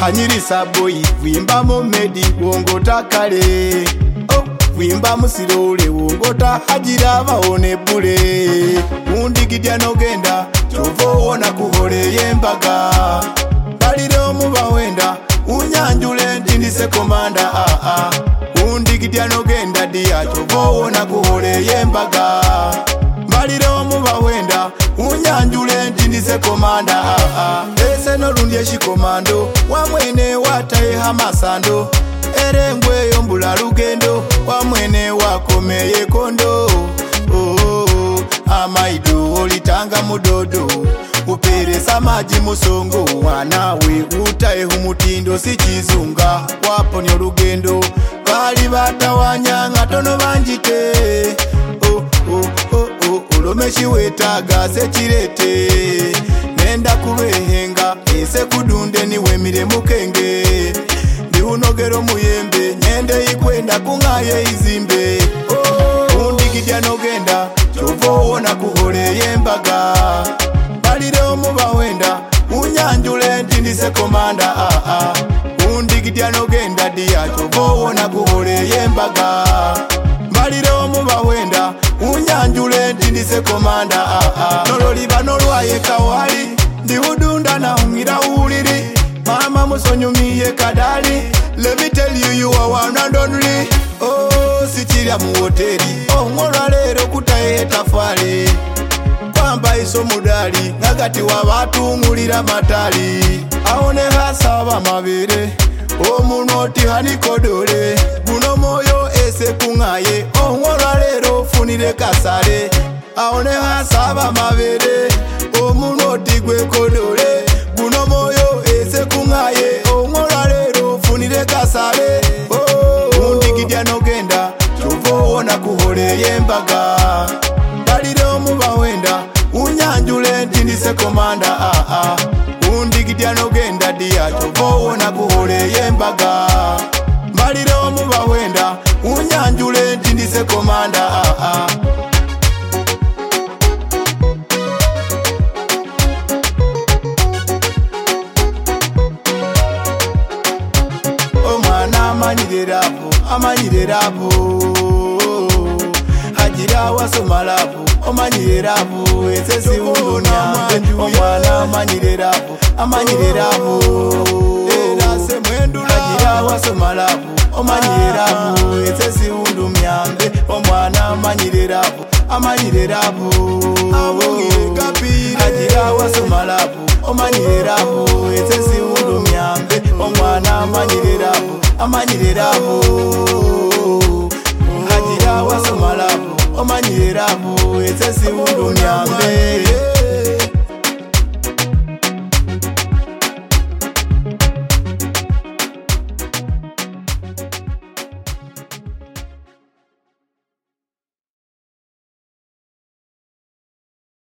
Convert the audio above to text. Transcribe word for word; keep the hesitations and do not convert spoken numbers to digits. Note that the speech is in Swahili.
hanyirisa boy vimba momedi wongota kale oh vimba musirole wongota hajira baone bule undigidya nogenda chovona kuhole yembaga baliro mubawenda unyanjule ndindise komanda ah ah undigidya nogenda dia chovona kuhole yembaga baliro mubawenda unyanjule ndindise komanda ah ah ese no lundi eshikomando wamwene wataye hamasando erengwe yombula lugendo wamwene wakomeye kondo oh, oh, oh. Amaido olitanga mudodo uperesa maji musongo wanawe utaye humutindo sichizunga waponi olugendo bali batawanyanga tono banjite oh, oh, oh, oh. Ulomeshi wetaga sechirete nenda kubehenga ese kudunde niwe mire mukenge ndi unogero muyembe nyende ikwenda kungaye izimbe oh, undigidya nogenda chovona kuhole yembaga baliro mubawenda unyanjule ndindise komanda ah ah undigidya nogenda dia chovona kuhole yembaga baliro mubawenda unyanjule ndindise komanda ah ah nololiba nolwaye kawali ndi udunda na ungira uliri mama musonyumiye kadali let me tell you you are one and only oh sichira mu hoteli oh ngolwa lero kutaye tafale kwamba iso mudali nagati wa batu ngulira matali aone hasaba mabere o munoti hanikodole buno moyo ese kungaye oh ngolwa lero funire kasale aone hasaba mabere o munoti gwe kodole buno moyo ese kungaye oh ngolwa lero funire kasale oh undigidya nogenda chovona kuhole yembaga baliro mubawenda unyanjule ndindise komanda ah ah undigidya nogenda dia chovona kuhole yembaga baliro mubawenda unyanjule ndindise komanda ah ah amanyirerapo amanyirerapo hajira wasomalapo omanyirerapo ese siwundo nyambe omwana amanyirerapo amanyirerapo erase mwendula hajira wasomalapo omanyirerapo ese siwundo myambe omwana amanyirerapo amanyirerapo abongire kapire hajira wasomalapo omanyirerapo ese siwundo myambe omwana amanyirerapo amanyirerapo hajira wasomalapo omanyirerapo